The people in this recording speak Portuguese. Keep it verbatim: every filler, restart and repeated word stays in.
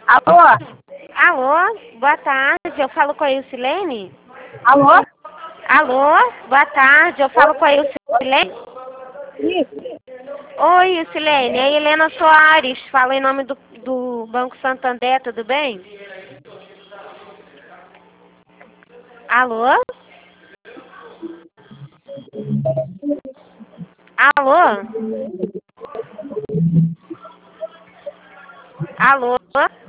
Alô? Alô, boa tarde, eu falo com a Ilcilene? Alô? Alô, boa tarde, eu falo com a Ilcilene? Isso. Oi, Ilcilene, é a Helena Soares, falo em nome do, do Banco Santander, tudo bem? Alô? Alô? Alô?